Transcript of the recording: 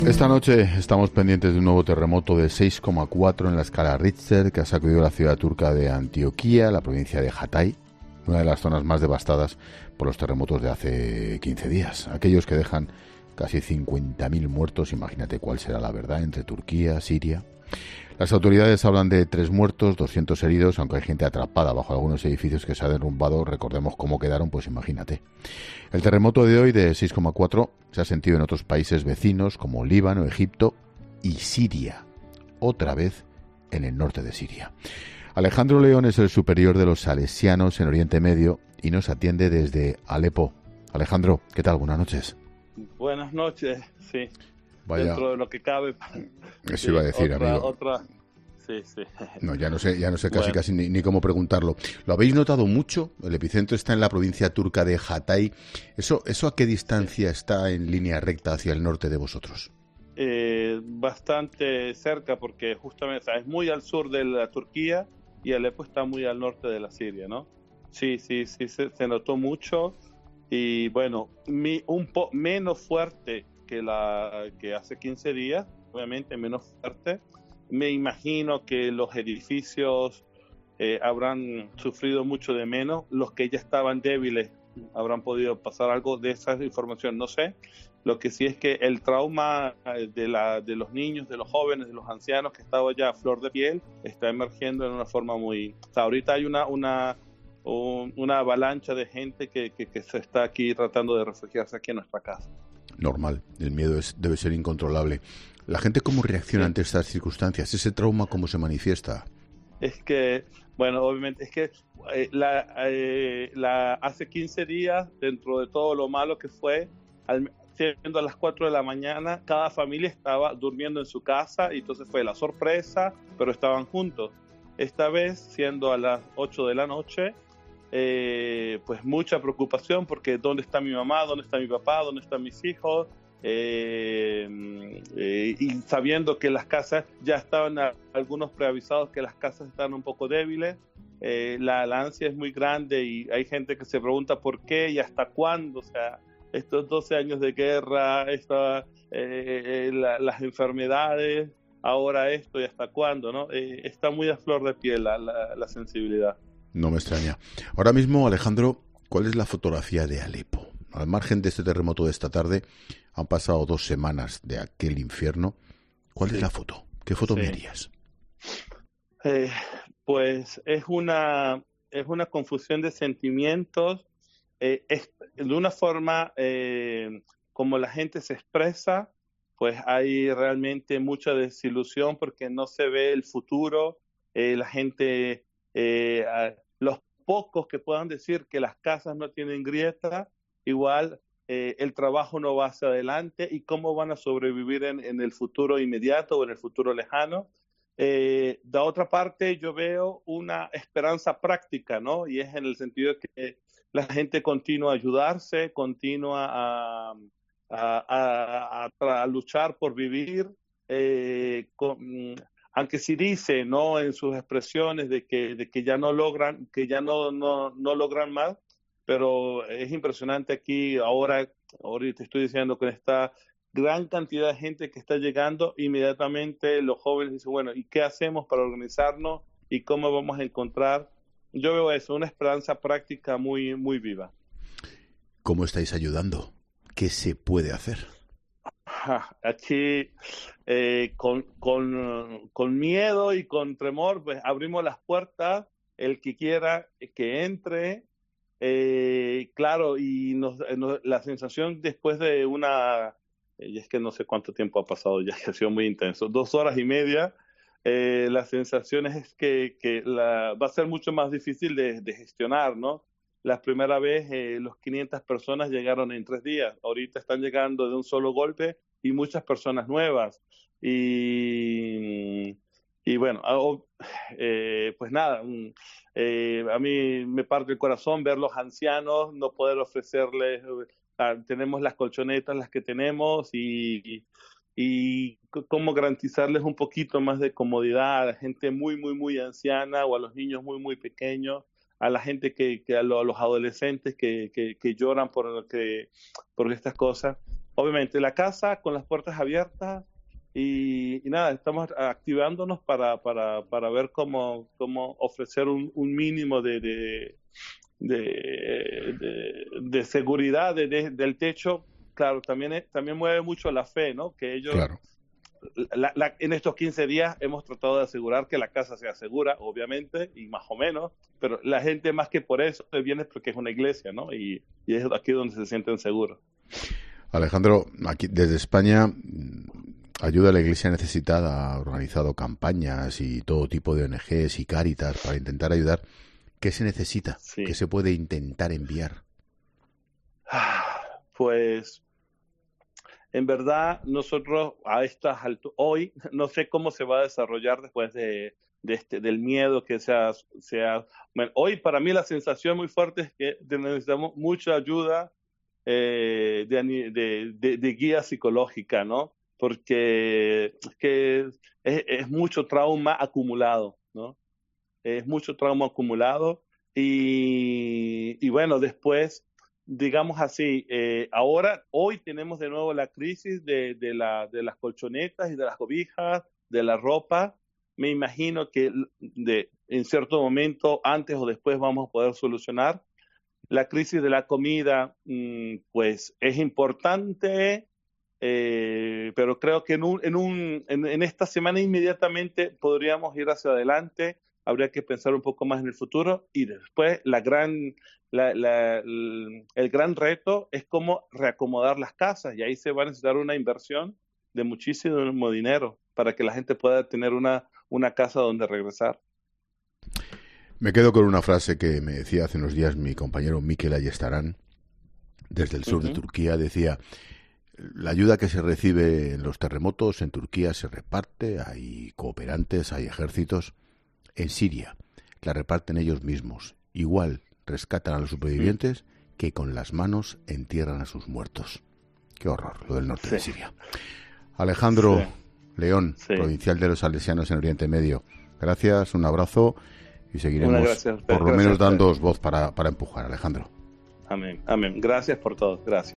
Esta noche estamos pendientes de un nuevo terremoto de 6,4 en la escala Richter que ha sacudido la ciudad turca de Antioquía, la provincia de Hatay, una de las zonas más devastadas por los terremotos de hace 15 días. Aquellos que dejan casi 50.000 muertos, imagínate cuál será la verdad entre Turquía, Siria. Las autoridades hablan de 3 muertos, 200 heridos, aunque hay gente atrapada bajo algunos edificios que se ha derrumbado. Recordemos cómo quedaron, pues imagínate. El terremoto de hoy de 6,4 se ha sentido en otros países vecinos como Líbano, Egipto y Siria. Otra vez en el norte de Siria. Alejandro León es el superior de los salesianos en Oriente Medio y nos atiende desde Alepo. Alejandro, ¿qué tal? Buenas noches. Buenas noches, sí. Vaya. Dentro de lo que cabe. Eso sí, iba a decir, amigo. Sí, sí. No, ya no sé Bueno. casi ni cómo preguntarlo. ¿Lo habéis notado mucho? El epicentro está en la provincia turca de Hatay. ¿Eso a qué distancia está en línea recta hacia el norte de vosotros? Bastante cerca porque justamente, o sea, es muy al sur de la Turquía y Alepo está muy al norte de la Siria, ¿no? Sí, se notó mucho y bueno, menos fuerte que hace 15 días, obviamente menos fuerte. Me imagino que los edificios habrán sufrido mucho de menos, los que ya estaban débiles habrán podido pasar algo de esa información, no sé. Lo que sí es que el trauma de los niños, de los jóvenes, de los ancianos que estaba ya a flor de piel, está emergiendo en una forma muy... O sea, ahorita hay una avalancha de gente que se está aquí tratando de refugiarse aquí en nuestra casa. Normal, el miedo debe ser incontrolable. ¿La gente cómo reacciona ante estas circunstancias? ¿Ese trauma cómo se manifiesta? Es que, bueno, obviamente, es que hace 15 días, dentro de todo lo malo que fue, siendo a las 4 de la mañana, cada familia estaba durmiendo en su casa y entonces fue la sorpresa, pero estaban juntos. Esta vez, siendo a las 8 de la noche, pues mucha preocupación porque ¿dónde está mi mamá? ¿Dónde está mi papá? ¿Dónde están mis hijos? Y sabiendo que las casas ya estaban algunos preavisados que las casas están un poco débiles, la ansia es muy grande y hay gente que se pregunta por qué y hasta cuándo, o sea, estos 12 años de guerra, las enfermedades, ahora esto y hasta cuándo, ¿no? Está muy a flor de piel la sensibilidad. No me extraña. Ahora mismo, Alejandro, ¿cuál es la fotografía de Alepo? Al margen de este terremoto de esta tarde, han pasado 2 semanas de aquel infierno. ¿Cuál es la foto? ¿Qué foto me harías? Pues es una confusión de sentimientos. Es de una forma como la gente se expresa, pues hay realmente mucha desilusión porque no se ve el futuro. La gente, los pocos que puedan decir que las casas no tienen grieta, igual el trabajo no va hacia adelante y cómo van a sobrevivir en el futuro inmediato o en el futuro lejano. De otra parte, yo veo una esperanza práctica, ¿no? Y es en el sentido de que la gente continúa a ayudarse, continúa a luchar por vivir, aunque sí dice, ¿no? En sus expresiones de que ya no logran, que ya no logran más, pero es impresionante aquí ahorita estoy diciendo que esta gran cantidad de gente que está llegando, inmediatamente los jóvenes dicen, bueno, ¿y qué hacemos para organizarnos? ¿Y cómo vamos a encontrar? Yo veo eso, una esperanza práctica muy, muy viva. ¿Cómo estáis ayudando? ¿Qué se puede hacer? Aquí, con miedo y con temor, pues abrimos las puertas, el que quiera que entre. Claro, y la sensación después de y es que no sé cuánto tiempo ha pasado ya, que ha sido muy intenso, 2 horas y media, la sensación es que va a ser mucho más difícil de gestionar, ¿no? La primera vez los 500 personas llegaron en 3 días, ahorita están llegando de un solo golpe y muchas personas nuevas. Y bueno, pues nada, a mí me parte el corazón ver los ancianos, no poder ofrecerles, tenemos las colchonetas, las que tenemos, y cómo garantizarles un poquito más de comodidad a la gente muy, muy, muy anciana o a los niños muy, muy pequeños, a la gente a los adolescentes que lloran por estas cosas. obviamente la casa con las puertas abiertas y nada, estamos activándonos para ver cómo ofrecer un mínimo de seguridad del techo. Claro, también mueve mucho la fe, ¿no? Que ellos, Claro. en estos 15 días hemos tratado de asegurar que la casa sea segura, obviamente, y más o menos, pero la gente más que por eso viene porque es una iglesia, ¿no? Y es aquí donde se sienten seguros. Alejandro, aquí desde España, Ayuda a la Iglesia Necesitada ha organizado campañas y todo tipo de ONGs y Cáritas para intentar ayudar. ¿Qué se necesita? Sí. ¿Qué se puede intentar enviar? Pues en verdad nosotros a estas alturas, hoy no sé cómo se va a desarrollar después del miedo que sea. Bueno, hoy para mí la sensación muy fuerte es que necesitamos mucha ayuda de guía psicológica, ¿no? Porque es mucho trauma acumulado, ¿no? Es mucho trauma acumulado y bueno, después, digamos así, hoy tenemos de nuevo la crisis de las colchonetas y de las cobijas, de la ropa. Me imagino que en cierto momento, antes o después, vamos a poder solucionar. La crisis de la comida, pues es importante, pero creo que en esta semana inmediatamente podríamos ir hacia adelante. Habría que pensar un poco más en el futuro y después el gran reto es cómo reacomodar las casas y ahí se va a necesitar una inversión de muchísimo dinero para que la gente pueda tener una casa donde regresar. Me quedo con una frase que me decía hace unos días mi compañero Mikel Ayestarán, desde el sur de Turquía. Decía: la ayuda que se recibe en los terremotos en Turquía se reparte, hay cooperantes, hay ejércitos. En Siria la reparten ellos mismos. Igual rescatan a los supervivientes que con las manos entierran a sus muertos. Qué horror, lo del norte de Siria. Alejandro León, provincial de los Salesianos en Oriente Medio. Gracias, un abrazo y seguiremos por lo menos dándoos voz para empujar, Alejandro. Amén, amén. Gracias por todo, gracias.